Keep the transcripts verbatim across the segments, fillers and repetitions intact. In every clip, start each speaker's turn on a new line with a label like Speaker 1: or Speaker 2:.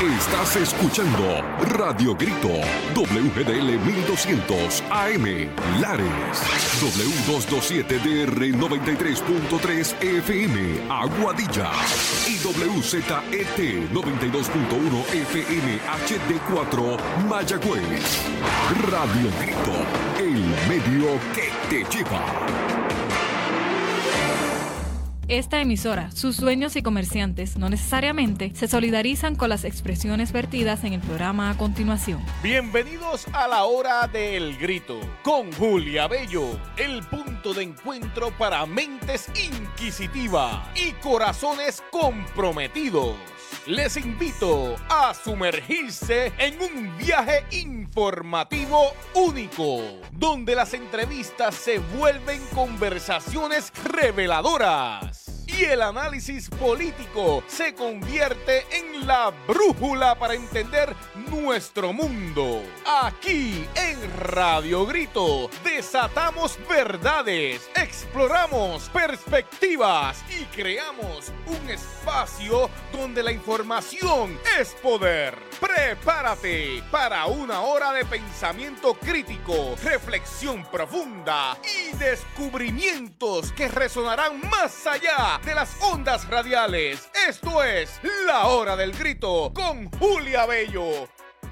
Speaker 1: Estás escuchando Radio Grito, W G D L mil doscientos A M, Lares, W doscientos veintisiete D R noventa y tres punto tres F M, Aguadilla, y W Z E T noventa y dos punto uno F M H D cuatro, Mayagüez. Radio Grito, el medio que te lleva.
Speaker 2: Esta emisora, sus dueños y comerciantes no necesariamente se solidarizan con las expresiones vertidas en el programa a continuación.
Speaker 3: Bienvenidos a la hora del grito con Julia Bello, el punto de encuentro para mentes inquisitivas y corazones comprometidos. Les invito a sumergirse en un viaje informativo único, donde las entrevistas se vuelven conversaciones reveladoras y el análisis político se convierte en la brújula para entender nuestro mundo. Aquí en Radio Grito desatamos verdades, exploramos perspectivas y creamos un espacio donde la información es poder. Prepárate para una hora de pensamiento crítico, reflexión profunda y descubrimientos que resonarán más allá de las ondas radiales. Esto es La Hora del Grito con Julia Bello.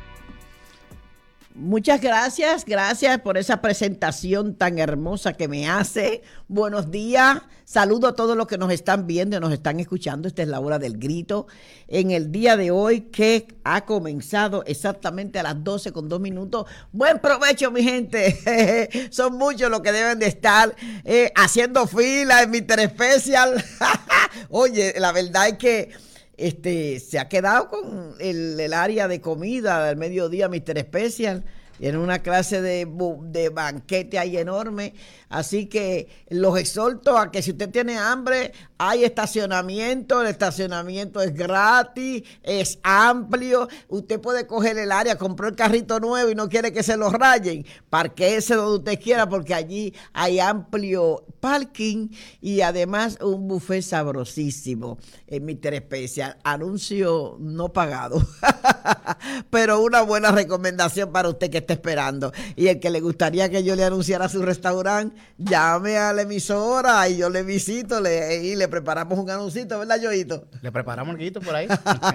Speaker 4: Muchas gracias, gracias por esa presentación tan hermosa que me hace. Buenos días, saludo a todos los que nos están viendo y nos están escuchando. Esta es La Hora del Grito. En el día de hoy, que ha comenzado exactamente a las doce con dos minutos. Buen provecho, mi gente. Son muchos los que deben de estar eh, haciendo fila en mister Special. Oye, la verdad es que Este, se ha quedado con el, el área de comida del mediodía mister Special, en una clase de, de banquete ahí enorme. Así que los exhorto a que si usted tiene hambre, hay estacionamiento, el estacionamiento es gratis, es amplio, usted puede coger el área, compró el carrito nuevo y no quiere que se lo rayen, parquéese donde usted quiera porque allí hay amplio parking y además un buffet sabrosísimo en mister Special. Anuncio no pagado, pero una buena recomendación para usted que esté esperando. Y el que le gustaría que yo le anunciara su restaurante, llame a la emisora y yo le visito le, y le preparamos un anuncito, ¿verdad, Yoito?
Speaker 5: Le preparamos un guito por ahí.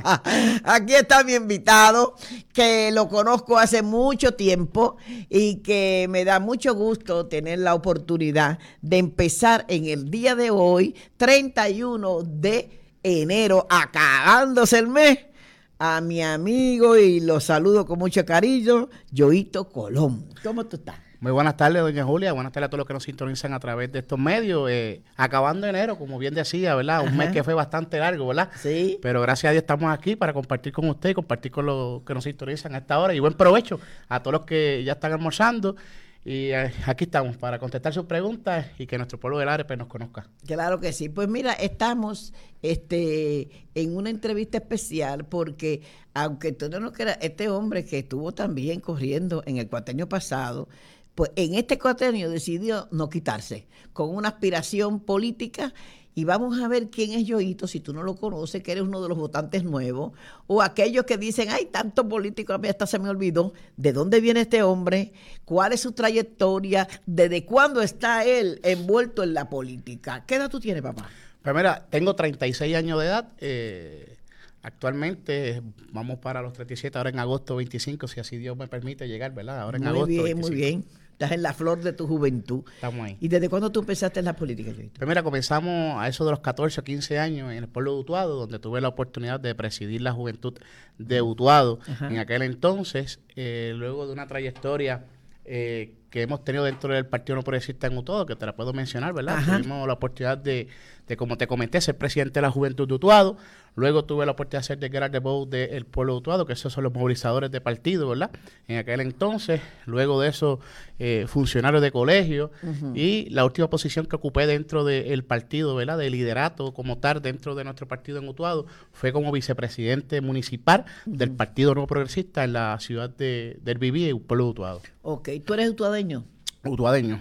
Speaker 4: Aquí está mi invitado, que lo conozco hace mucho tiempo y que me da mucho gusto tener la oportunidad de empezar en el día de hoy, treinta y uno de enero, acabándose el mes, a mi amigo, y lo saludo con mucho cariño, Yoito Colón. ¿Cómo tú estás?
Speaker 5: Muy buenas tardes, doña Julia. Buenas tardes a todos los que nos sintonizan a través de estos medios. Eh, acabando enero, como bien decía, ¿verdad? Un Ajá. mes que fue bastante largo, ¿verdad?
Speaker 4: Sí.
Speaker 5: Pero gracias a Dios estamos aquí para compartir con usted y compartir con los que nos sintonizan a esta hora. Y buen provecho a todos los que ya están almorzando. Y eh, aquí estamos para contestar sus preguntas y que nuestro pueblo del Lares pues, nos conozca.
Speaker 4: Claro que sí. Pues mira, estamos este, en una entrevista especial porque, aunque tú no nos creas, este hombre que estuvo también corriendo en el cuatrienio pasado, pues en este cuatrienio decidió no quitarse, con una aspiración política. Y vamos a ver quién es Yoito, si tú no lo conoces, que eres uno de los votantes nuevos, o aquellos que dicen, ay, tanto político, a mí hasta se me olvidó, de dónde viene este hombre, cuál es su trayectoria, desde cuándo está él envuelto en la política. ¿Qué edad tú tienes, papá?
Speaker 5: Pues mira, tengo treinta y seis años de edad, eh, actualmente vamos para los treinta y siete, ahora en agosto veinticinco, si así Dios me permite llegar, ¿verdad? Ahora en
Speaker 4: muy
Speaker 5: agosto
Speaker 4: bien,
Speaker 5: veinticinco.
Speaker 4: Muy bien. Estás en la flor de tu juventud.
Speaker 5: Estamos ahí.
Speaker 4: ¿Y desde cuándo tú empezaste en la política, Yoito?
Speaker 5: Pues mira, comenzamos a eso de los catorce o quince años en el pueblo de Utuado, donde tuve la oportunidad de presidir la juventud de Utuado. Ajá. En aquel entonces, eh, luego de una trayectoria eh, que hemos tenido dentro del Partido No Progresista en Utuado, que te la puedo mencionar, ¿verdad? Ajá. Tuvimos la oportunidad de, de, como te comenté, ser presidente de la juventud de Utuado. Luego tuve la oportunidad de ser de Gerard de Bow del pueblo de Utuado, que esos son los movilizadores de partido, ¿verdad? En aquel entonces, luego de eso, eh, funcionarios de colegio, uh-huh. y la última posición que ocupé dentro del partido, ¿verdad? De liderato como tal dentro de nuestro partido en Utuado, fue como vicepresidente municipal uh-huh. del Partido Nuevo Progresista en la ciudad de, del Viví, el pueblo de Utuado.
Speaker 4: Ok, ¿tú eres utuadeño?
Speaker 5: Utuadeño.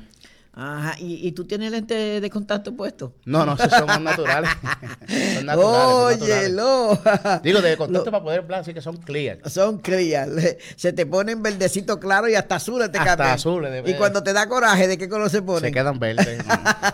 Speaker 4: Ajá, ¿Y, ¿y tú tienes lente de contacto puesto?
Speaker 5: No, no, esos son más naturales. son naturales.
Speaker 4: Óyelo.
Speaker 5: Digo, de contacto Lo, para poder hablar, así que son clear.
Speaker 4: Son clear. Se te ponen verdecito claro y hasta azules te
Speaker 5: hasta
Speaker 4: cambian.
Speaker 5: azules. De
Speaker 4: y cuando te da coraje, ¿de qué color se ponen?
Speaker 5: Se quedan verdes.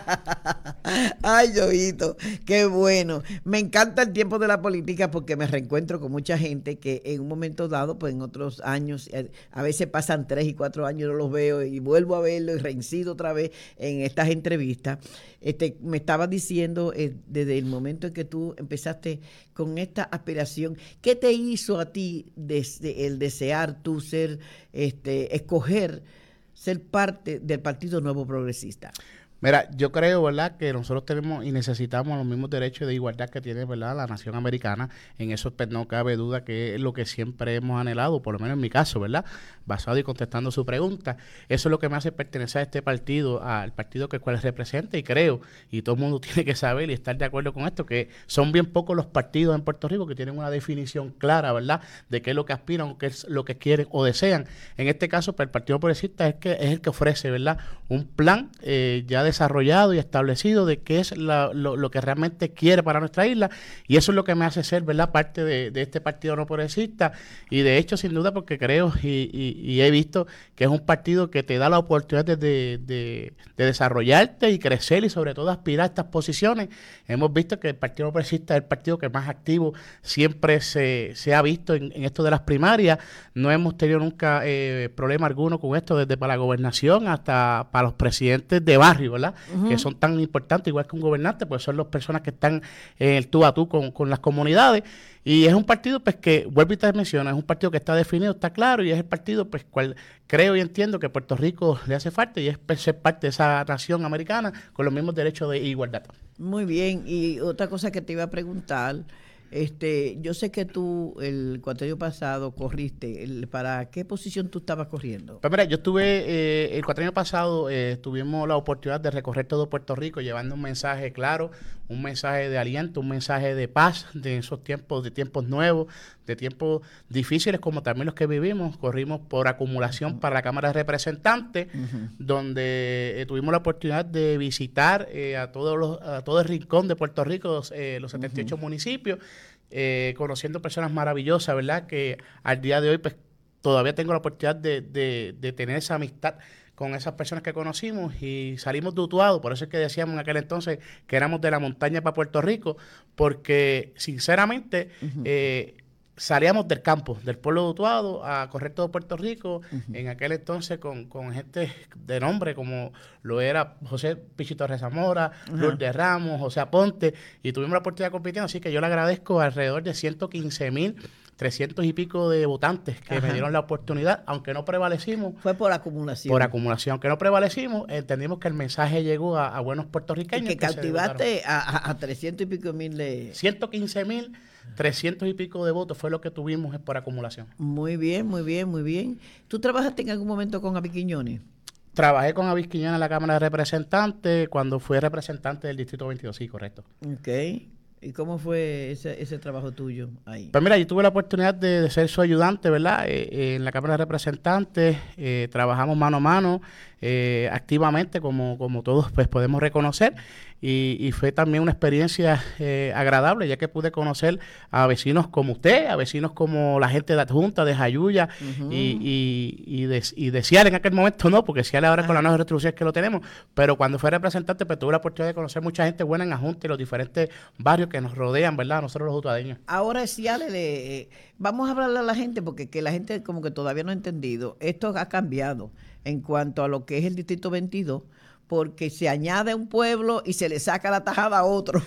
Speaker 4: Ay, Yoito, qué bueno. Me encanta el tiempo de la política porque me reencuentro con mucha gente que en un momento dado, pues en otros años, a veces pasan tres y cuatro años, no los veo y vuelvo a verlo y reincido otra vez en estas entrevistas. Este, me estabas diciendo eh, desde el momento en que tú empezaste con esta aspiración, ¿qué te hizo a ti desde el desear tú ser, este, escoger ser parte del Partido Nuevo Progresista?
Speaker 5: Mira, yo creo, ¿verdad?, que nosotros tenemos y necesitamos los mismos derechos de igualdad que tiene, ¿verdad?, la nación americana. En eso pues, no cabe duda que es lo que siempre hemos anhelado, por lo menos en mi caso, ¿verdad?, basado y contestando su pregunta. Eso es lo que me hace pertenecer a este partido, al partido que el cual representa, y creo, y todo el mundo tiene que saber y estar de acuerdo con esto, que son bien pocos los partidos en Puerto Rico que tienen una definición clara, ¿verdad?, de qué es lo que aspiran o qué es lo que quieren o desean. En este caso, pues, el Partido Progresista es, que, es el que ofrece, ¿verdad?, un plan eh, ya de desarrollado y establecido de qué es la, lo, lo que realmente quiere para nuestra isla, y eso es lo que me hace ser, ¿verdad?, parte de, de este partido no progresista, y de hecho sin duda porque creo y, y, y he visto que es un partido que te da la oportunidad de, de, de, de desarrollarte y crecer y sobre todo aspirar a estas posiciones. Hemos visto que el Partido no progresista es el partido que más activo siempre se, se ha visto en, en esto de las primarias. No hemos tenido nunca eh, problema alguno con esto, desde para la gobernación hasta para los presidentes de barrio, ¿verdad? Uh-huh. Que son tan importantes, igual que un gobernante, pues son las personas que están en el tú a tú con, con las comunidades. Y es un partido, pues, que, vuelvo y te menciono, es un partido que está definido, está claro, y es el partido, pues, cual creo y entiendo que a Puerto Rico le hace falta, y es pues, ser parte de esa nación americana con los mismos derechos de igualdad.
Speaker 4: Muy bien, y otra cosa que te iba a preguntar, este, yo sé que tú el cuatrenio pasado corriste, el, ¿para qué posición tú estabas corriendo?
Speaker 5: Pues mira, yo estuve, eh, el cuatrenio pasado eh, tuvimos la oportunidad de recorrer todo Puerto Rico llevando un mensaje claro, un mensaje de aliento, un mensaje de paz de esos tiempos, de tiempos nuevos, de tiempos difíciles como también los que vivimos. Corrimos por acumulación uh-huh. para la Cámara de Representantes, uh-huh. donde eh, tuvimos la oportunidad de visitar eh, a todos los, a todo el rincón de Puerto Rico, eh, los setenta y ocho uh-huh. municipios, eh, conociendo personas maravillosas, ¿verdad?, que al día de hoy pues todavía tengo la oportunidad de, de, de tener esa amistad con esas personas que conocimos, y salimos de Utuado. Por eso es que decíamos en aquel entonces que éramos de la montaña para Puerto Rico, porque sinceramente uh-huh. eh, salíamos del campo, del pueblo de Utuado, a correr todo Puerto Rico, uh-huh. en aquel entonces con, con gente de nombre como lo era José Pichito Rezamora, uh-huh. Lourdes Ramos, José Aponte, y tuvimos la oportunidad compitiendo, así que yo le agradezco alrededor de ciento quince mil, trescientos y pico de votantes que Ajá. me dieron la oportunidad, aunque no prevalecimos.
Speaker 4: Fue por acumulación.
Speaker 5: Por acumulación, aunque no prevalecimos, entendimos que el mensaje llegó a, a buenos puertorriqueños.
Speaker 4: Y que, que cautivaste a, a trescientos y pico mil de...
Speaker 5: ciento quince mil, trescientos y pico de votos fue lo que tuvimos por acumulación.
Speaker 4: Muy bien, muy bien, muy bien. ¿Tú trabajaste en algún momento con Abby Quiñones?
Speaker 5: Trabajé con Abby Quiñones en la Cámara de Representantes cuando fui representante del Distrito veintidós, sí, correcto.
Speaker 4: Ok. ¿Y cómo fue ese, ese trabajo tuyo ahí?
Speaker 5: Pues mira, yo tuve la oportunidad de, de ser su ayudante, ¿verdad? Eh, eh, en la Cámara de Representantes eh, trabajamos mano a mano, eh, activamente, como, como todos pues podemos reconocer, y, y fue también una experiencia eh, agradable, ya que pude conocer a vecinos como usted, a vecinos como la gente de Adjunta, de Jayuya, uh-huh. y, y, y, de, y de Ciales en aquel momento no, porque Ciales ahora uh-huh. con la nueva restitución que lo tenemos, pero cuando fue representante pues tuve la oportunidad de conocer mucha gente buena en Adjunta y los diferentes barrios que nos rodean, ¿verdad? Nosotros los utuadeños.
Speaker 4: Ahora Ciales, eh, vamos a hablarle a la gente, porque que la gente como que todavía no ha entendido, esto ha cambiado en cuanto a lo que es el Distrito veintidós, porque se añade un pueblo y se le saca la tajada a otro.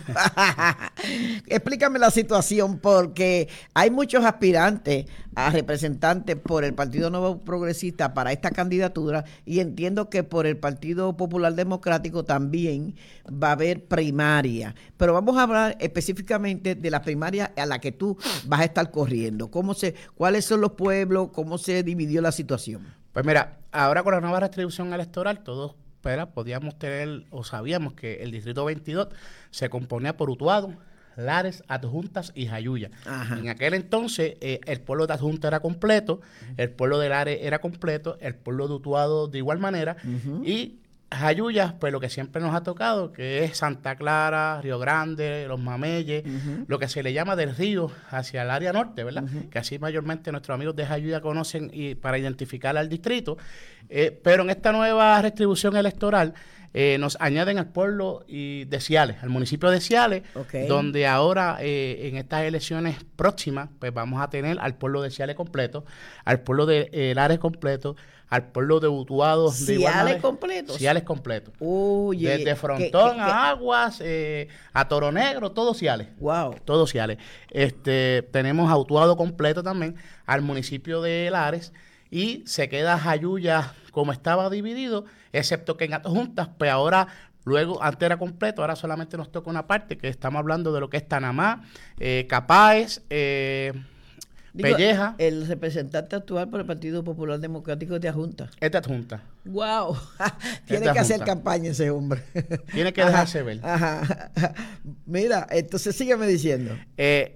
Speaker 4: Explícame la situación, porque hay muchos aspirantes a representantes por el Partido Nuevo Progresista para esta candidatura, y entiendo que por el Partido Popular Democrático también va a haber primaria. Pero vamos a hablar específicamente de la primaria a la que tú vas a estar corriendo. ¿Cómo se, cuáles son los pueblos? ¿Cómo se dividió la situación?
Speaker 5: Pues mira, ahora con la nueva restricción electoral, todos pero podíamos tener, o sabíamos que el Distrito veintidós se componía por Utuado, Lares, Adjuntas y Jayuya. Ajá. En aquel entonces eh, el pueblo de Adjunta era completo, uh-huh. el pueblo de Lares era completo, el pueblo de Utuado de igual manera, uh-huh. y Jayuya, pues lo que siempre nos ha tocado, que es Santa Clara, Río Grande, Los Mameyes, uh-huh. lo que se le llama del río hacia el área norte, ¿verdad? Uh-huh. Que así mayormente nuestros amigos de Jayuya conocen y para identificar al distrito. Eh, pero en esta nueva redistribución electoral eh, nos añaden al pueblo y de Ciales, al municipio de Ciales, okay. donde ahora eh, en estas elecciones próximas, pues vamos a tener al pueblo de Ciales completo, al pueblo de eh, Lares completo, al pueblo de Utuado.
Speaker 4: ¿Ciales completos?
Speaker 5: Ciales completos.
Speaker 4: Oye,
Speaker 5: desde Frontón ¿qué, qué, a Aguas, eh, a Toro Negro, todos Ciales.
Speaker 4: Wow.
Speaker 5: Todos Ciales. Este, tenemos a Utuado completo también, al municipio de Lares, y se queda Jayuya como estaba dividido, excepto que en Adjuntas, pues ahora... Luego, antes era completo, ahora solamente nos toca una parte, que estamos hablando de lo que es Tanamá, eh, Capáez, eh, Digo, Pelleja.
Speaker 4: El representante actual por el Partido Popular Democrático es de Adjunta.
Speaker 5: Es de Adjunta.
Speaker 4: ¡Wow! Tiene que hacer campaña ese hombre.
Speaker 5: Tiene que dejarse ajá, ver.
Speaker 4: Ajá. Mira, entonces sígueme diciendo.
Speaker 5: Eh,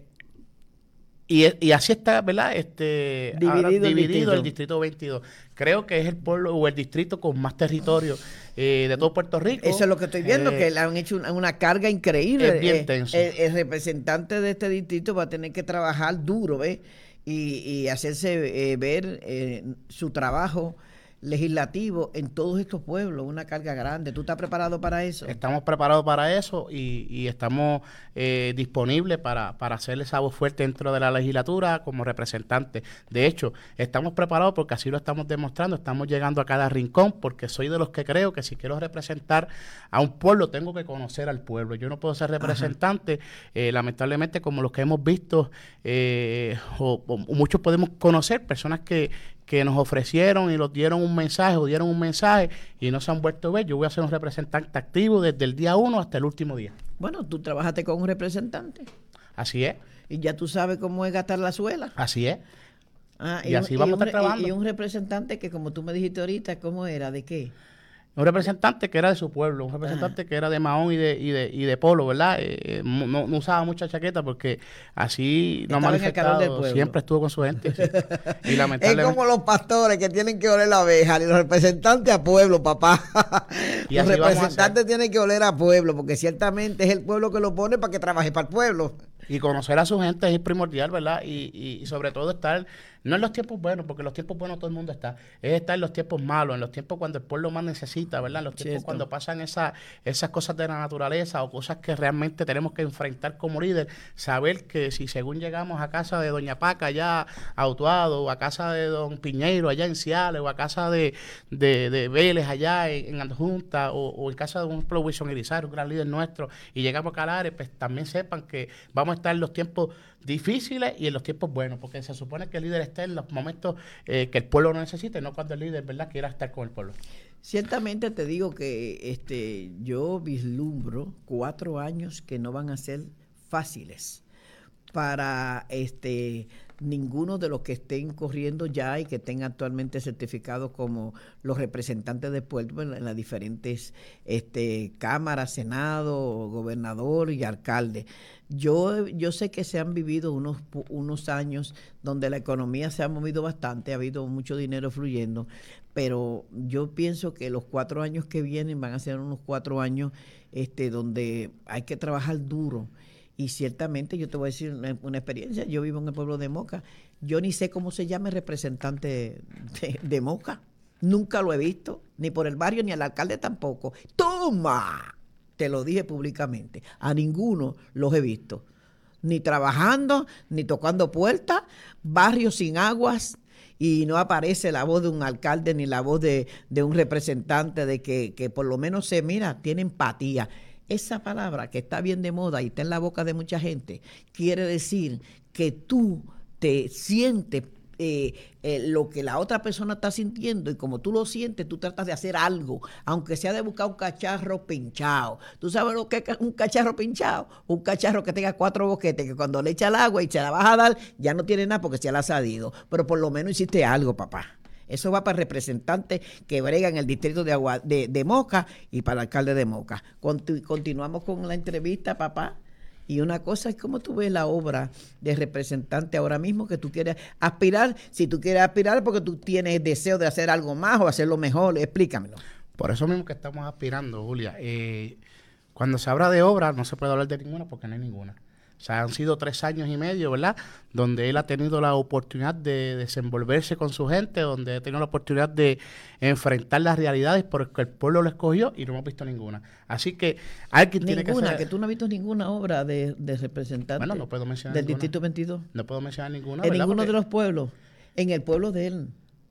Speaker 5: y, y así está, ¿verdad? Este,
Speaker 4: dividido,
Speaker 5: ahora,
Speaker 4: el,
Speaker 5: dividido
Speaker 4: distrito.
Speaker 5: el distrito veintidós. Creo que es el pueblo o el distrito con más territorio eh, de todo Puerto Rico.
Speaker 4: Eso es lo que estoy viendo, eh, que le han hecho una, una carga increíble.
Speaker 5: Es bien tenso.
Speaker 4: Eh, el, el representante de este distrito va a tener que trabajar duro, ¿ves? Y, y hacerse eh, ver eh, su trabajo legislativo en todos estos pueblos, una carga grande. ¿Tú estás preparado para eso?
Speaker 5: Estamos preparados para eso y, y estamos eh, disponibles para, para hacer esa voz fuerte dentro de la legislatura como representantes. De hecho, estamos preparados porque así lo estamos demostrando, estamos llegando a cada rincón, porque soy de los que creo que si quiero representar a un pueblo, tengo que conocer al pueblo. Yo no puedo ser representante, eh, lamentablemente, como los que hemos visto, eh, o, o muchos podemos conocer, personas que que nos ofrecieron y nos dieron un mensaje o dieron un mensaje y no se han vuelto a ver. Yo voy a ser un representante activo desde el día uno hasta el último día.
Speaker 4: Bueno, tú trabajaste con un representante.
Speaker 5: Así es.
Speaker 4: Y ya tú sabes cómo es gastar la suela.
Speaker 5: Así es.
Speaker 4: Ah,
Speaker 5: y, y así
Speaker 4: un,
Speaker 5: vamos
Speaker 4: y
Speaker 5: a estar trabajando.
Speaker 4: Y, y un representante que, como tú me dijiste ahorita, ¿cómo era? ¿De qué?
Speaker 5: Un representante que era de su pueblo, un representante Ajá. que era de Mahón y de y de, y de Polo, ¿verdad? Eh, no, no usaba mucha chaqueta porque así no manifestado, siempre estuvo con su gente. Sí. Y lamentablemente,
Speaker 4: es como los pastores que tienen que oler la abeja, y los representantes a pueblo, papá. Y los representantes tienen que oler a pueblo, porque ciertamente es el pueblo que lo pone para que trabaje para el pueblo.
Speaker 5: Y conocer a su gente es primordial, ¿verdad? Y, y, y sobre todo estar, no en los tiempos buenos, porque en los tiempos buenos todo el mundo está, es estar en los tiempos malos, en los tiempos cuando el pueblo más necesita, ¿verdad? En los tiempos Cierto. Cuando pasan esa, esas cosas de la naturaleza o cosas que realmente tenemos que enfrentar como líder, saber que si según llegamos a casa de Doña Paca allá a Utuado, o a casa de Don Piñeiro allá en Ciales, o a casa de, de, de Vélez allá en, en Adjunta, o, o en casa de un pueblo Wilson Irizarry, un gran líder nuestro, y llegamos a Calares, pues también sepan que vamos a estar en los tiempos difíciles y en los tiempos buenos, porque se supone que el líder esté en los momentos eh, que el pueblo lo necesite, no cuando el líder, ¿verdad?, quiera estar con el pueblo.
Speaker 4: Ciertamente te digo que este yo vislumbro cuatro años que no van a ser fáciles para este ninguno de los que estén corriendo ya y que estén actualmente certificados como los representantes del pueblo en, en las diferentes este, cámaras, senado, gobernador y alcalde. Yo, yo sé que se han vivido unos, unos años donde la economía se ha movido bastante, ha habido mucho dinero fluyendo, pero yo pienso que los cuatro años que vienen van a ser unos cuatro años este, donde hay que trabajar duro. Y ciertamente yo te voy a decir una, una experiencia. Yo vivo en el pueblo de Moca. Yo ni sé cómo se llama el representante de, de Moca. Nunca lo he visto, ni por el barrio, ni al alcalde tampoco. ¡Toma! Te lo dije públicamente. A ninguno los he visto. Ni trabajando, ni tocando puertas, barrios sin aguas, y no aparece la voz de un alcalde ni la voz de, de un representante de que, que por lo menos se mira, tiene empatía. Esa palabra que está bien de moda y está en la boca de mucha gente, quiere decir que tú te sientes eh, eh, lo que la otra persona está sintiendo, y como tú lo sientes, tú tratas de hacer algo, aunque sea de buscar un cacharro pinchado. ¿Tú sabes lo que es un cacharro pinchado? Un cacharro que tenga cuatro boquetes, que cuando le echa el agua y se la vas a dar, ya no tiene nada porque se la ha salido. Pero por lo menos hiciste algo, papá. Eso va para representantes que bregan en el distrito de, Agua, de, de Moca y para el alcalde de Moca. Contu, continuamos con la entrevista, papá. Y una cosa es cómo tú ves la obra de representante ahora mismo que tú quieres aspirar. Si tú quieres aspirar porque tú tienes deseo de hacer algo más o hacerlo mejor, explícamelo.
Speaker 5: Por eso mismo que estamos aspirando, Julia. Eh, cuando se habla de obra, no se puede hablar de ninguna porque no hay ninguna. O sea, han sido tres años y medio, ¿verdad?, donde él ha tenido la oportunidad de desenvolverse con su gente, donde ha tenido la oportunidad de enfrentar las realidades porque el pueblo lo escogió y no hemos visto ninguna. Así que alguien tiene que hacer...
Speaker 4: Ninguna, que tú no has visto ninguna obra de, de representante
Speaker 5: bueno, no puedo mencionar
Speaker 4: del
Speaker 5: ninguna.
Speaker 4: Distrito veintidós.
Speaker 5: No puedo mencionar ninguna,
Speaker 4: En
Speaker 5: ¿verdad?
Speaker 4: ninguno
Speaker 5: Porque...
Speaker 4: de los pueblos, en el pueblo de él.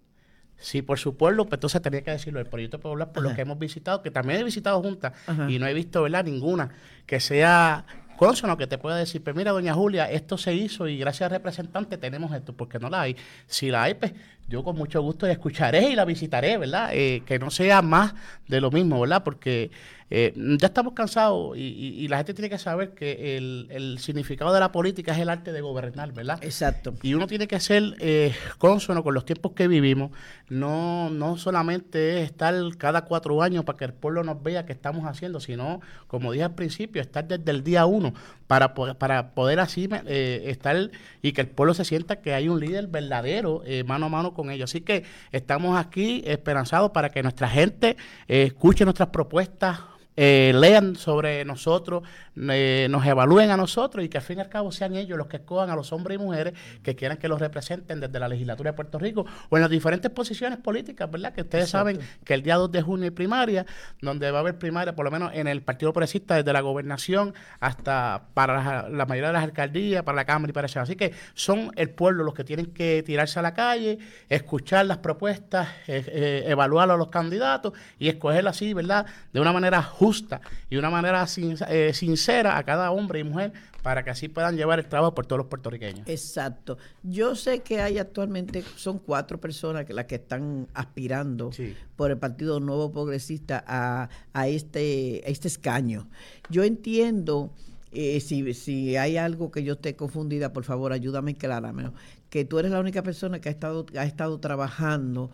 Speaker 5: Sí, por su pueblo, pues entonces tenía que decirlo. El proyecto puedo hablar por
Speaker 4: Ajá.
Speaker 5: los que hemos visitado, que también he visitado juntas
Speaker 4: Ajá.
Speaker 5: y no he visto, ¿verdad?, ninguna que sea consono, que te pueda decir, pues mira, doña Julia, esto se hizo y gracias al representante tenemos esto, porque no la hay. Si la hay, pues yo con mucho gusto la escucharé y la visitaré, ¿verdad? Eh, que no sea más de lo mismo, ¿verdad? Porque eh, ya estamos cansados y, y, y la gente tiene que saber que el, el significado de la política es el arte de gobernar, ¿verdad?
Speaker 4: Exacto.
Speaker 5: Y uno tiene que ser eh, consono con los tiempos que vivimos, no, no solamente es estar cada cuatro años para que el pueblo nos vea qué estamos haciendo, sino, como dije al principio, estar desde el día uno para, poder, para poder así eh, estar y que el pueblo se sienta que hay un líder verdadero eh, mano a mano con ellos. Así que estamos aquí esperanzados para que nuestra gente eh, escuche nuestras propuestas, eh, lean sobre nosotros, eh, nos evalúen a nosotros y que al fin y al cabo sean ellos los que escojan a los hombres y mujeres que quieran que los representen desde la legislatura de Puerto Rico o en las diferentes posiciones políticas, ¿verdad? Que ustedes
Speaker 4: Exacto.
Speaker 5: saben que el día dos de junio hay primaria, donde va a haber primaria, por lo menos en el Partido Progresista, desde la gobernación hasta para la, la mayoría de las alcaldías, para la Cámara y para eso. Así que son el pueblo los que tienen que tirarse a la calle, escuchar las propuestas, eh, eh, evaluar a los candidatos y escoger así, ¿verdad?, de una manera justa y una manera sin, eh, sincera a cada hombre y mujer para que así puedan llevar el trabajo por todos los puertorriqueños.
Speaker 4: Exacto. Yo sé que hay actualmente, son cuatro personas que las que están aspirando
Speaker 5: Sí.
Speaker 4: por el Partido Nuevo Progresista a, a, este, a este escaño. Yo entiendo, eh, si, si hay algo que yo esté confundida, por favor, ayúdame a aclarármelo, que tú eres la única persona que ha estado, ha estado trabajando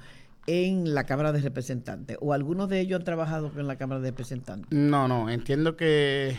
Speaker 4: en la Cámara de Representantes, o algunos de ellos han trabajado en la Cámara de Representantes.
Speaker 5: No, no, entiendo que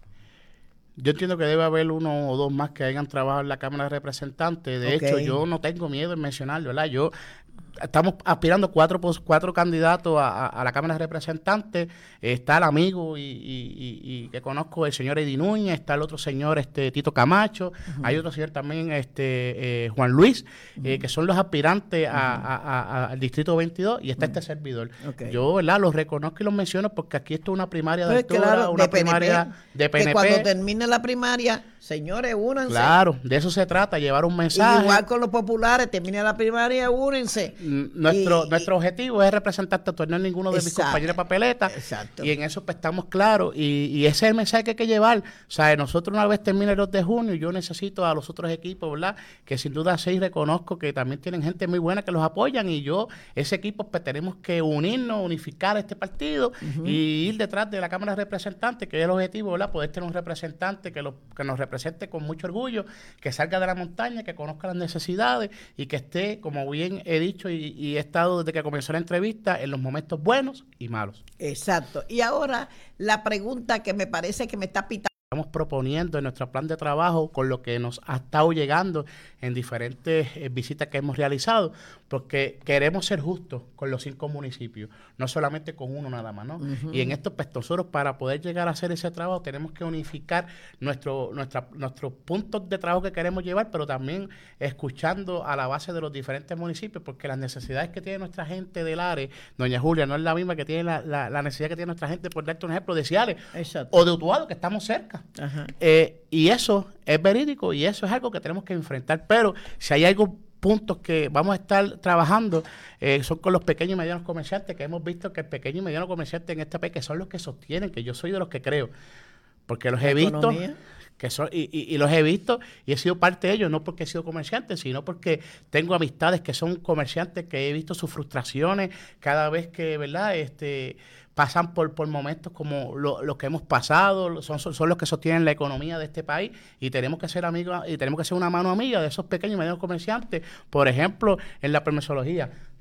Speaker 5: yo entiendo que debe haber uno o dos más que hayan trabajado en la Cámara de Representantes. De
Speaker 4: Ok.
Speaker 5: hecho, yo no tengo miedo en mencionarlo, ¿verdad? Yo estamos aspirando cuatro cuatro candidatos a, a, a la Cámara de Representantes. Está el amigo y, y, y, y que conozco, el señor Eddie Núñez, está el otro señor este Tito Camacho, uh-huh. Hay otro señor también, este eh, Juan Luis, uh-huh. eh, que son los aspirantes uh-huh. a, a, a, al Distrito veintidós, y está uh-huh. este servidor. Okay. Yo, ¿verdad?, los reconozco y los menciono porque aquí esto es una primaria de altura,
Speaker 4: claro,
Speaker 5: una
Speaker 4: de
Speaker 5: primaria
Speaker 4: P N P,
Speaker 5: de P N P.
Speaker 4: Que cuando termine la primaria, señores, únanse.
Speaker 5: Claro, de eso se trata, llevar un mensaje.
Speaker 4: Y igual con los populares, termine la primaria, únense.
Speaker 5: Nuestro, y, nuestro objetivo es representar tanto no ninguno de
Speaker 4: exacto,
Speaker 5: mis compañeros de papeleta.
Speaker 4: Exacto.
Speaker 5: Y en eso pues estamos claros. Y, y ese es el mensaje que hay que llevar. O sea, nosotros una vez termine el dos de junio, yo necesito a los otros equipos, ¿verdad? Que sin duda sí reconozco que también tienen gente muy buena que los apoyan. Y yo, ese equipo, pues tenemos que unirnos, unificar este partido uh-huh. y ir detrás de la Cámara de Representantes, que es el objetivo, ¿verdad? Poder tener un representante que, lo, que nos represente con mucho orgullo, que salga de la montaña, que conozca las necesidades y que esté, como bien he dicho y, y he estado desde que comenzó la entrevista, en los momentos buenos y malos.
Speaker 4: Exacto. Y ahora la pregunta que me parece que me está pitando.
Speaker 5: Estamos proponiendo en nuestro plan de trabajo con lo que nos ha estado llegando en diferentes eh, visitas que hemos realizado, porque queremos ser justos con los cinco municipios, no solamente con uno nada más, ¿no? Uh-huh. Y en estos pues, nosotros para poder llegar a hacer ese trabajo tenemos que unificar nuestro, nuestra, nuestros puntos de trabajo que queremos llevar, pero también escuchando a la base de los diferentes municipios, porque las necesidades que tiene nuestra gente de Lares, doña Julia, no es la misma que tiene la, la, la necesidad que tiene nuestra gente, por darte un ejemplo, de Ciales o de Utuado, que estamos cerca.
Speaker 4: Ajá.
Speaker 5: Eh, y eso es verídico y eso es algo que tenemos que enfrentar, pero si hay algo puntos que vamos a estar trabajando eh, son con los pequeños y medianos comerciantes, que hemos visto que el pequeño y mediano comerciante en este país que son los que sostienen, que yo soy de los que creo, porque los he visto que son, y, y, y los he visto y he sido parte de ellos, no porque he sido comerciante, sino porque tengo amistades que son comerciantes, que he visto sus frustraciones cada vez que, ¿verdad?, este pasan por, por momentos como los lo que hemos pasado, son, son, son los que sostienen la economía de este país, y tenemos que ser amigos y tenemos que ser una mano amiga de esos pequeños y medianos comerciantes. Por ejemplo, en la permisología,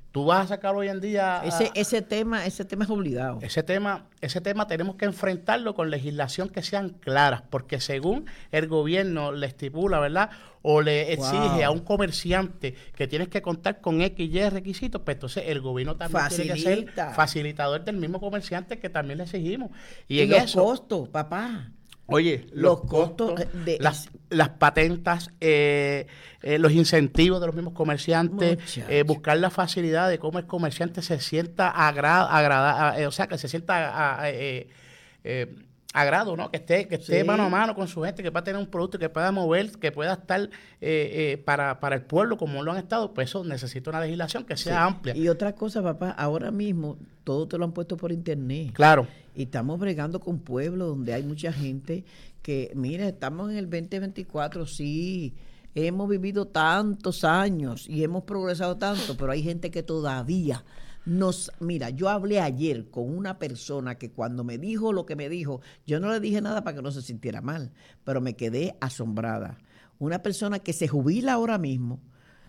Speaker 5: Tú vas a sacar hoy en día...
Speaker 4: Ese,
Speaker 5: a,
Speaker 4: ese tema ese tema es obligado.
Speaker 5: Ese tema, ese tema tenemos que enfrentarlo con legislación que sean claras, porque según el gobierno le estipula, ¿verdad? O le exige wow. a un comerciante que tienes que contar con X y requisitos, pues entonces el gobierno también Facilita. tiene que ser facilitador del mismo comerciante que también le exigimos. Y,
Speaker 4: y
Speaker 5: en
Speaker 4: los
Speaker 5: eso,
Speaker 4: costos, papá.
Speaker 5: Oye,
Speaker 4: los,
Speaker 5: los
Speaker 4: costos,
Speaker 5: costos,
Speaker 4: de,
Speaker 5: las, las patentas, eh, eh, los incentivos de los mismos comerciantes, eh, buscar la facilidad de cómo el comerciante se sienta agrada, agrada eh, o sea, que se sienta a, eh, eh, agrado, ¿no? Que esté, que esté sí. mano a mano con su gente, que pueda tener un producto que pueda mover, que pueda estar eh, eh, para, para el pueblo como lo han estado, pues eso necesita una legislación que sea sí. amplia.
Speaker 4: Y otra cosa, papá, ahora mismo todo te lo han puesto por internet.
Speaker 5: Claro.
Speaker 4: Y estamos bregando con pueblos donde hay mucha gente que, mira, estamos en el veinte veinticuatro, sí, hemos vivido tantos años y hemos progresado tanto, pero hay gente que todavía nos... Mira, yo hablé ayer con una persona que cuando me dijo lo que me dijo, yo no le dije nada para que no se sintiera mal, pero me quedé asombrada. Una persona que se jubila ahora mismo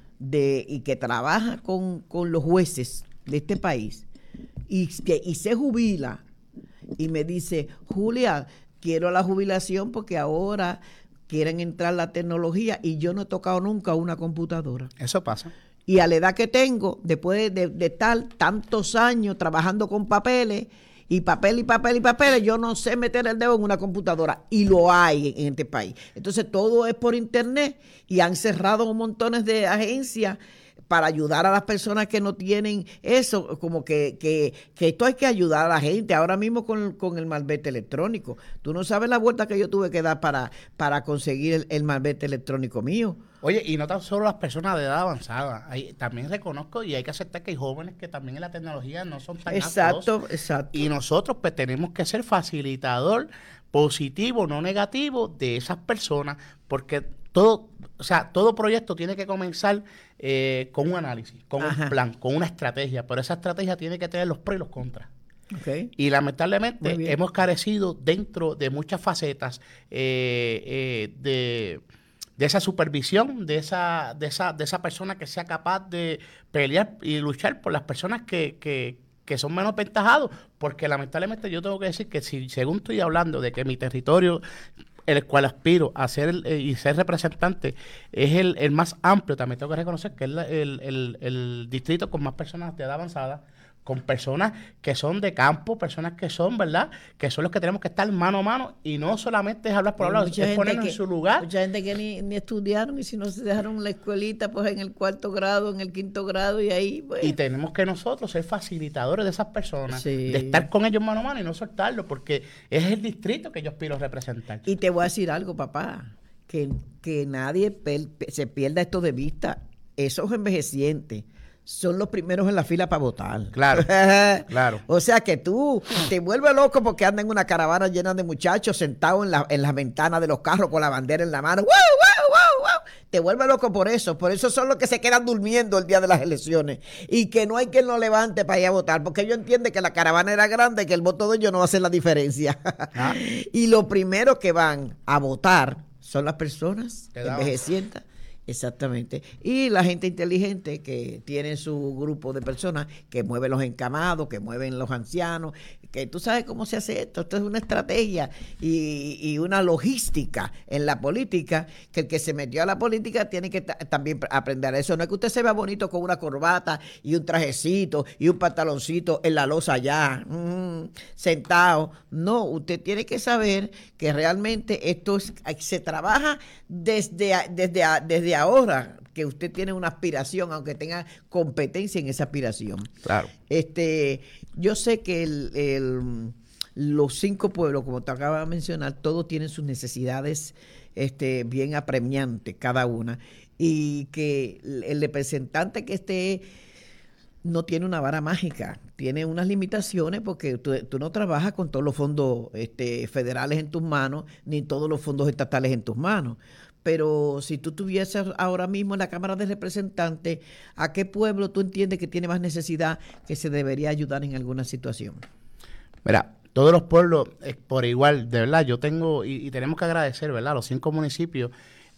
Speaker 4: de, y que trabaja con, con los jueces de este país y, que, y se jubila y me dice, Julia, quiero la jubilación porque ahora quieren entrar la tecnología y yo no he tocado nunca una computadora.
Speaker 5: Eso pasa.
Speaker 4: Y a la edad que tengo, después de, de estar tantos años trabajando con papeles, y papel y papel y papeles, yo no sé meter el dedo en una computadora. Y lo hay en este país. Entonces todo es por internet y han cerrado montones de agencias para ayudar a las personas que no tienen eso, como que, que, que esto hay que ayudar a la gente. Ahora mismo con, con el malvete electrónico. Tú no sabes la vuelta que yo tuve que dar para, para conseguir el, el malvete electrónico mío.
Speaker 5: Oye, y no tan solo las personas de edad avanzada, hay, también reconozco y hay que aceptar que hay jóvenes que también en la tecnología no son tan
Speaker 4: exacto,
Speaker 5: aptos.
Speaker 4: Exacto,
Speaker 5: Y nosotros pues tenemos que ser facilitador positivo, no negativo de esas personas, porque todo, o sea, todo proyecto tiene que comenzar eh, con un análisis, con Ajá. un plan, con una estrategia, pero esa estrategia tiene que tener los pros y los contras.
Speaker 4: Okay.
Speaker 5: Y lamentablemente hemos carecido dentro de muchas facetas eh, eh, de... de esa supervisión, de esa, de esa, de esa persona que sea capaz de pelear y luchar por las personas que, que, que son menos ventajados, porque lamentablemente yo tengo que decir que si según estoy hablando de que mi territorio, el cual aspiro a ser eh, y ser representante, es el, el más amplio, también tengo que reconocer que es la, el, el, el distrito con más personas de edad avanzada, con personas que son de campo, personas que son, ¿verdad? Que son los que tenemos que estar mano a mano y no solamente es hablar por hablar, es ponernos en su lugar.
Speaker 4: Mucha gente que ni, ni estudiaron y si no se dejaron la escuelita, pues en el cuarto grado, en el quinto grado y ahí, pues.
Speaker 5: Y tenemos que nosotros ser facilitadores de esas personas,
Speaker 4: sí.
Speaker 5: de estar con ellos mano a mano y no soltarlos, porque es el distrito que yo aspiro a representar.
Speaker 4: Y te voy a decir algo, papá, que, que nadie per, se pierda esto de vista, esos envejecientes son los primeros en la fila para votar.
Speaker 5: Claro, claro.
Speaker 4: O sea que tú te vuelves loco porque andan en una caravana llena de muchachos sentados en la, en las ventanas de los carros con la bandera en la mano. ¡Wow, wow, wow, wow! Te vuelves loco por eso. Por eso son los que se quedan durmiendo el día de las elecciones. Y que no hay quien lo levante para ir a votar. Porque ellos entienden que la caravana era grande y que el voto de ellos no va a hacer la diferencia. Ah. Y lo primero que van a votar son las personas envejecientes. Exactamente. Y la gente inteligente que tiene su grupo de personas que mueven los encamados, que mueven los ancianos, que tú sabes cómo se hace esto. Esto es una estrategia y, y una logística en la política, que el que se metió a la política tiene que también aprender eso. No es que usted se vea bonito con una corbata y un trajecito y un pantaloncito en la loza allá, mmm, sentado. No, usted tiene que saber que realmente esto es, se trabaja desde, desde, desde ahora, que usted tiene una aspiración, aunque tenga competencia en esa aspiración.
Speaker 5: Claro.
Speaker 4: Este, yo sé que el, el, los cinco pueblos, como te acabas de mencionar, todos tienen sus necesidades este, bien apremiantes, cada una, y que el representante que esté no tiene una vara mágica, tiene unas limitaciones porque tú, tú no trabajas con todos los fondos este, federales en tus manos, ni todos los fondos estatales en tus manos. Pero si tú tuvieses ahora mismo en la Cámara de Representantes, ¿a qué pueblo tú entiendes que tiene más necesidad que se debería ayudar en alguna situación?
Speaker 5: Mira, todos los pueblos eh, por igual, de verdad, yo tengo y, y tenemos que agradecer, ¿verdad? Los cinco municipios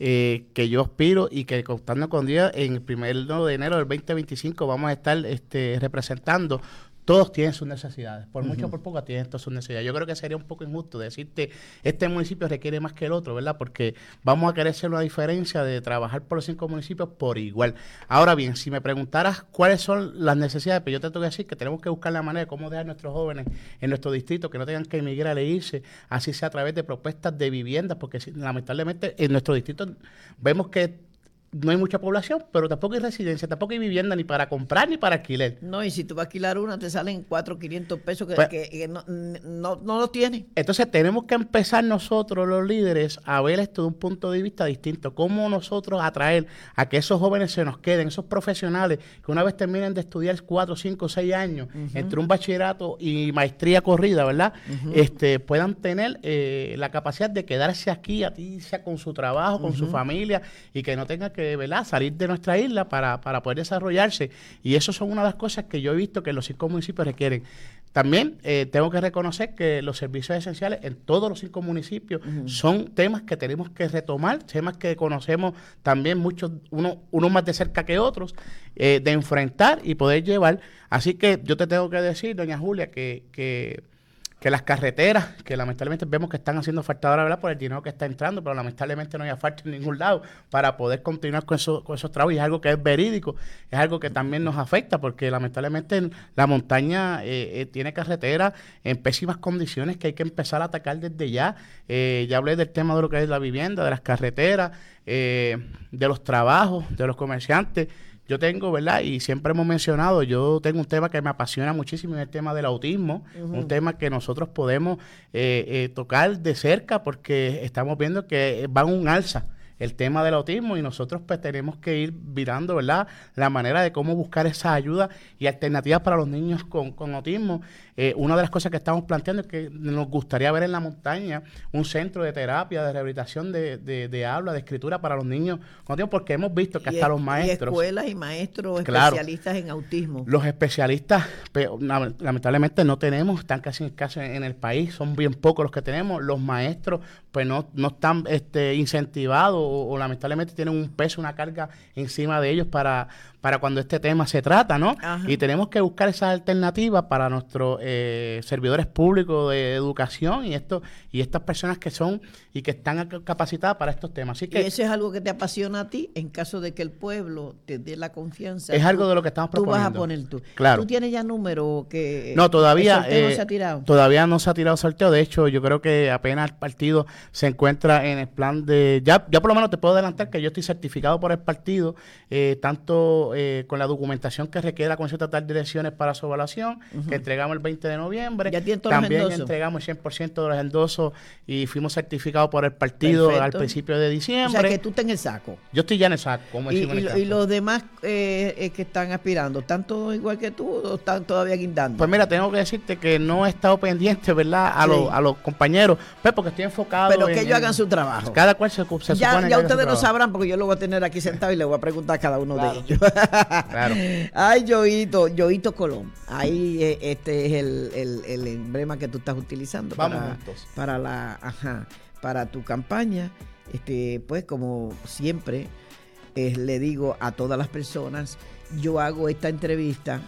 Speaker 5: eh, que yo aspiro y que contando con Dios, en el primero de enero del veinte veinticinco vamos a estar este, representando. Todos tienen sus necesidades, por mucho o por poco tienen todas sus necesidades. Yo creo que sería un poco injusto decirte, este municipio requiere más que el otro, ¿verdad? Porque vamos a querer hacer una diferencia de trabajar por los cinco municipios por igual. Ahora bien, si me preguntaras cuáles son las necesidades, pues yo te tengo que decir que tenemos que buscar la manera de cómo dejar a nuestros jóvenes en nuestro distrito, que no tengan que emigrar e irse, así sea a través de propuestas de viviendas, porque si, lamentablemente en nuestro distrito vemos que no hay mucha población, pero tampoco hay residencia, tampoco hay vivienda ni para comprar ni para alquiler.
Speaker 4: No, y si tú vas a alquilar una, te salen cuatro, quinientos pesos que,
Speaker 5: pues,
Speaker 4: que, que no, no, no lo tienen.
Speaker 5: Entonces tenemos que empezar nosotros, los líderes, a ver esto de un punto de vista distinto. Cómo nosotros atraer a que esos jóvenes se nos queden, esos profesionales que una vez terminen de estudiar cuatro, cinco, seis años, uh-huh. entre un bachillerato y maestría corrida, ¿verdad? Uh-huh. Este, puedan tener eh, la capacidad de quedarse aquí, a ti, sea con su trabajo, con uh-huh. su familia, y que no tengan que ¿verdad? salir de nuestra isla para, para poder desarrollarse. Y eso son una de las cosas que yo he visto que los cinco municipios requieren. También eh, tengo que reconocer que los servicios esenciales en todos los cinco municipios uh-huh. son temas que tenemos que retomar, temas que conocemos también muchos, uno, unos más de cerca que otros, eh, de enfrentar y poder llevar. Así que yo te tengo que decir, doña Julia, que... que que las carreteras, que lamentablemente vemos que están haciendo falta ahora, ¿verdad? Por el dinero que está entrando, pero lamentablemente no hay falta en ningún lado para poder continuar con, eso, con esos trabajos. Y es algo que es verídico, es algo que también nos afecta, porque lamentablemente la montaña eh, eh, tiene carreteras en pésimas condiciones que hay que empezar a atacar desde ya. Eh, ya hablé del tema de lo que es la vivienda, de las carreteras, eh, de los trabajos, de los comerciantes. Yo tengo, ¿verdad? Y siempre hemos mencionado, yo tengo un tema que me apasiona muchísimo, es el tema del autismo, uh-huh. un tema que nosotros podemos eh, eh, tocar de cerca porque estamos viendo que va en un alza el tema del autismo y nosotros pues tenemos que ir mirando, ¿verdad?, la manera de cómo buscar esa ayuda y alternativas para los niños con, con autismo. Eh, una de las cosas que estamos planteando es que nos gustaría ver en la montaña un centro de terapia, de rehabilitación de, de, de habla, de escritura para los niños con autismo, porque hemos visto que y hasta es, los maestros...
Speaker 4: Y escuelas y maestros
Speaker 5: claro,
Speaker 4: especialistas en autismo.
Speaker 5: Los especialistas, pero, lamentablemente no tenemos, están casi escasos en, en el país, son bien pocos los que tenemos. Los maestros pues no, no están este, incentivados o, o lamentablemente tienen un peso, una carga encima de ellos para... para cuando este tema se trata, ¿no? Ajá. Y tenemos que buscar esas alternativas para nuestros eh, servidores públicos de educación y esto y estas personas que son y que están capacitadas para estos temas. Así que
Speaker 4: y eso es algo que te apasiona a ti en caso de que el pueblo te dé la confianza.
Speaker 5: Es
Speaker 4: tú,
Speaker 5: algo de lo que estamos proponiendo.
Speaker 4: Tú vas a poner tú.
Speaker 5: Claro.
Speaker 4: ¿Tú tienes ya número que
Speaker 5: no todavía
Speaker 4: el sorteo
Speaker 5: eh,
Speaker 4: no se ha tirado?
Speaker 5: Todavía no se ha tirado sorteo. De hecho, yo creo que apenas el partido se encuentra en el plan de ya ya por lo menos te puedo adelantar que yo estoy certificado por el partido eh, tanto Eh, con la documentación que requiere la Comisión Estatal de Elecciones para su evaluación, uh-huh. que entregamos el veinte de noviembre.
Speaker 4: ¿Ya tienen todos
Speaker 5: También
Speaker 4: los endosos?
Speaker 5: Entregamos el cien por ciento de los endosos y fuimos certificados por el partido Perfecto. Al principio de diciembre.
Speaker 4: O sea, que tú estás en el saco.
Speaker 5: Yo estoy ya en el saco, como
Speaker 4: ¿Y,
Speaker 5: decimos
Speaker 4: y,
Speaker 5: en el campo.
Speaker 4: ¿Y los demás eh, eh, que están aspirando, están todos igual que tú o están todavía guindando?
Speaker 5: Pues mira, tengo que decirte que no he estado pendiente, ¿verdad? A, sí. los, a los compañeros, pues porque estoy enfocado
Speaker 4: Pero
Speaker 5: en,
Speaker 4: que ellos en, hagan su trabajo.
Speaker 5: Cada cual se, se
Speaker 4: ya,
Speaker 5: supone
Speaker 4: ya
Speaker 5: que
Speaker 4: ustedes lo sabrán porque yo lo voy a tener aquí sentado y le voy a preguntar a cada uno
Speaker 5: claro.
Speaker 4: de ellos.
Speaker 5: Claro.
Speaker 4: Ay, Yoito, Yoito Colón. Ahí eh, este es el, el, el emblema que tú estás utilizando
Speaker 5: Vamos
Speaker 4: para,
Speaker 5: juntos.
Speaker 4: para la, ajá, para tu campaña. Este, pues como siempre eh, le digo a todas las personas, yo hago esta entrevista,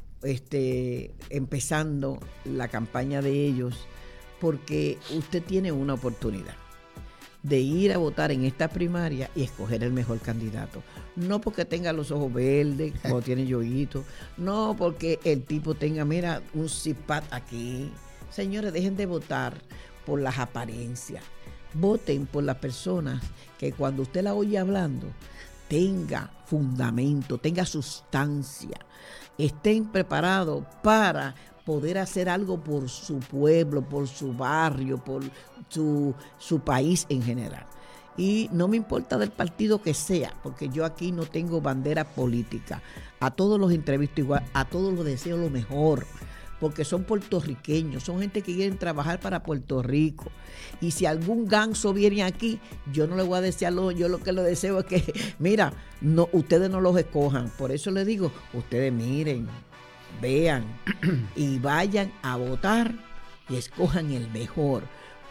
Speaker 4: este, empezando la campaña de ellos, porque usted tiene una oportunidad de ir a votar en esta primaria y escoger el mejor candidato. No porque tenga los ojos verdes, como tiene Yoito, no porque el tipo tenga, mira, un zipat aquí. Señores, dejen de votar por las apariencias. Voten por las personas que cuando usted la oye hablando, tenga fundamento, tenga sustancia, estén preparados para poder hacer algo por su pueblo, por su barrio, por su, su país en general. Y no me importa del partido que sea, porque yo aquí no tengo bandera política. A todos los entrevisto igual, a todos los deseo lo mejor, porque son puertorriqueños, son gente que quieren trabajar para Puerto Rico. Y si algún ganso viene aquí, yo no le voy a desearlo, yo lo que le deseo es que, mira, no, ustedes no los escojan. Por eso les digo, ustedes miren, vean y vayan a votar y escojan el mejor,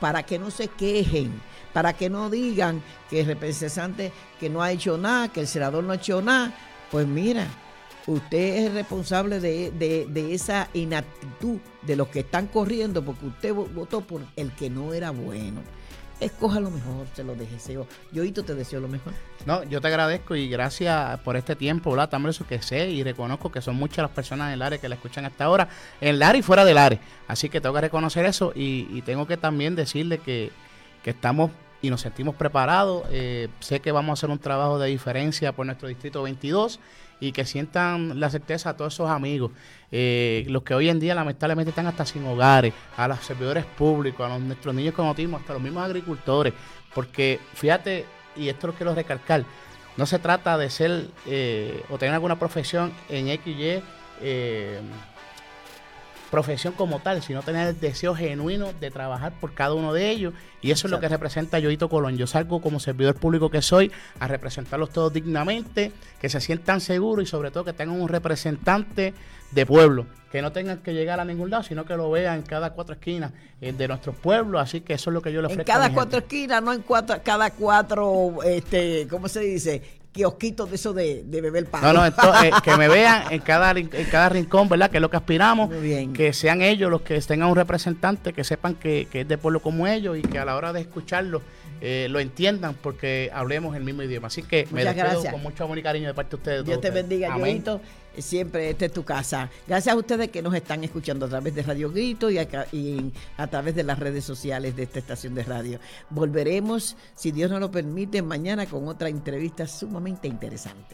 Speaker 4: para que no se quejen, para que no digan que el representante que no ha hecho nada, que el senador no ha hecho nada. Pues mira, usted es responsable de, de, de esa inactitud de los que están corriendo porque usted votó por el que no era bueno. Escoja lo mejor, se lo deseo. Yoito, te deseo lo mejor.
Speaker 5: No, yo te agradezco y gracias por este tiempo, ¿verdad? También eso que sé y reconozco que son muchas las personas en el área que la escuchan hasta ahora, en el área y fuera del área. Así que tengo que reconocer eso y, y tengo que también decirle que, que estamos y nos sentimos preparados. Eh, sé que vamos a hacer un trabajo de diferencia por nuestro distrito veintidós y que sientan la certeza a todos esos amigos, eh, los que hoy en día lamentablemente están hasta sin hogares, a los servidores públicos, a los, nuestros niños con autismo, hasta los mismos agricultores, porque fíjate, y esto lo quiero recalcar, no se trata de ser eh, o tener alguna profesión en X Y eh, profesión como tal, sino tener el deseo genuino de trabajar por cada uno de ellos, y eso Exacto. es lo que representa Yoito Colón. Yo salgo como servidor público que soy a representarlos todos dignamente, que se sientan seguros y sobre todo que tengan un representante de pueblo, que no tengan que llegar a ningún lado, sino que lo vean en cada cuatro esquinas eh, de nuestros pueblos. Así que eso es lo que yo le ofrezco.
Speaker 4: En cada cuatro esquinas, no en cuatro, cada cuatro, este, ¿cómo se dice? Kiosquitos de eso de, de beber pan.
Speaker 5: No, no, entonces, eh, que me vean en cada, en cada rincón, ¿verdad? Que es lo que aspiramos.
Speaker 4: Muy bien.
Speaker 5: Que sean ellos los que tengan un representante, que sepan que, que es de pueblo como ellos y que a la hora de escucharlo eh, lo entiendan porque hablemos el mismo idioma. Así que me
Speaker 4: Muchas
Speaker 5: despido
Speaker 4: gracias.
Speaker 5: con mucho amor y cariño de parte de ustedes.
Speaker 4: Dios te
Speaker 5: ustedes.
Speaker 4: bendiga, Yoito. Siempre esta es tu casa. Gracias a ustedes que nos están escuchando a través de Radio Grito y, acá, y a través de las redes sociales de esta estación de radio. Volveremos, si Dios nos lo permite, mañana con otra entrevista sumamente interesante.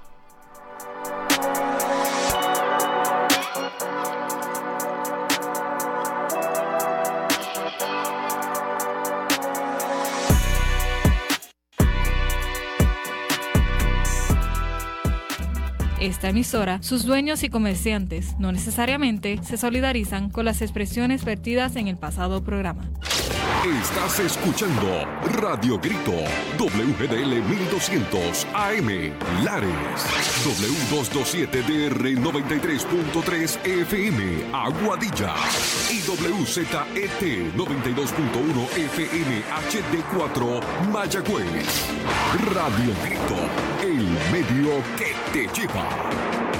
Speaker 2: Esta emisora, sus dueños y comerciantes no necesariamente se solidarizan con las expresiones vertidas en el pasado programa.
Speaker 1: Estás escuchando Radio Grito, W G D L mil doscientos A M, Lares, W doscientos veintisiete D R noventa y tres punto tres F M, Aguadilla, y W Z E T noventa y dos punto uno F M H D cuatro, Mayagüez. Radio Grito, el medio que te lleva.